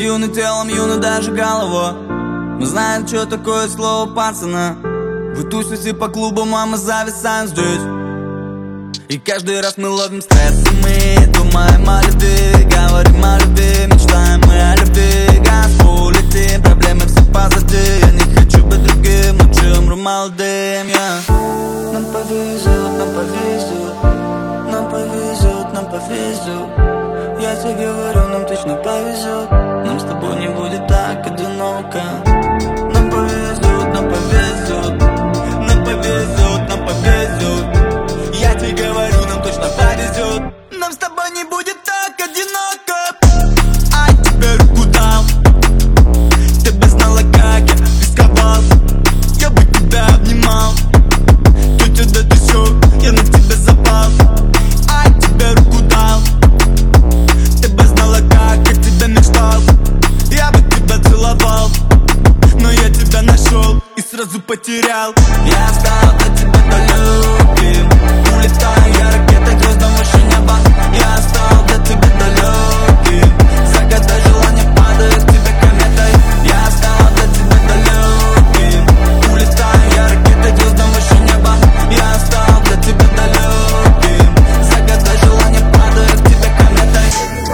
Юный телом, юный даже голова. Мы знаем, что такое слово пацана. Вы тусите по клубам, а мы зависаем здесь. И каждый раз мы ловим стресс, и мы думаем о любви, говорим о любви, мечтаем мы о любви. Газпол летим, проблемы все позади. Я не хочу быть другим, лучше умру молодым, Нам повезет, нам повезет, нам повезет, нам повезет. Я тебе говорю, нам точно повезет. Нам с тобой не будет так одиноко. Нам повезет, нам повезет, нам повезет, нам повезет. Я тебе говорю, нам точно повезет. Нам с тобой не будет так одиноко. А я тебе руку дал, ты бы знала, как я рисковал. Я бы тебя обнимал, тетя, да ты все, я на тебя запал. А я тебе руку дал, ты бы знала, как я тебя мечтал. Я бы тебя целовал, но я тебя нашел и сразу потерял. Я стал для тебя далеким, улетаю я ракетой к звездам выше неба. Я стал для тебя далеким, загадай желание, падаю к тебе кометой. Я стал для тебя далеким, улетаю я ракетой к звездам выше неба. Я стал для тебя далеким, загадай желание, падаю к тебе кометой.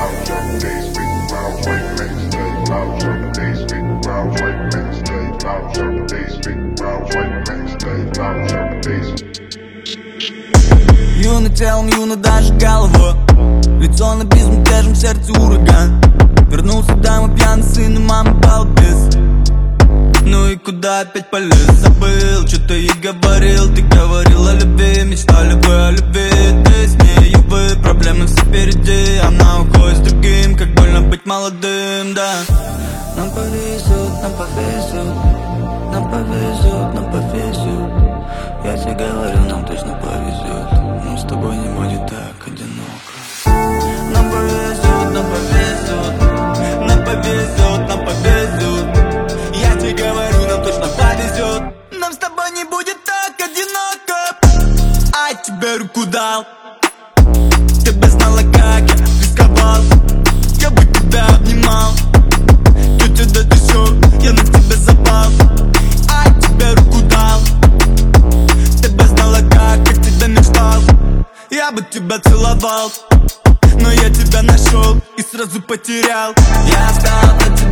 Юный телом, юный даже голова. Лицо на безмятежном сердце ураган. Вернулся домой пьяный сын и мама балбес. Ну и куда опять полез? Забыл, что-то и говорил. Ты говорил о любви, мечтали бы о любви. Ты с ней, вы, проблемы все впереди. Она уходит с другим, как больно быть молодым, да. Нам повезет, нам повезет, нам повезет, нам повезет. Я тебе говорю, нам точно повезет. Нам с тобой не будет так одиноко. Нам повезет, нам повезет, нам повезет, нам повезет. Я тебе говорю, нам точно повезет. Нам с тобой не будет так одиноко. А я тебе руку дал, ты бы знала, как я рисковал. Я бы тебя обнимал, тетя, да ты все, я на тебя запал. А я тебе руку дал, ты бы знала, как я тебя мечтал. Я бы тебя целовал, но я тебя нашел и сразу потерял. Я стал для тебя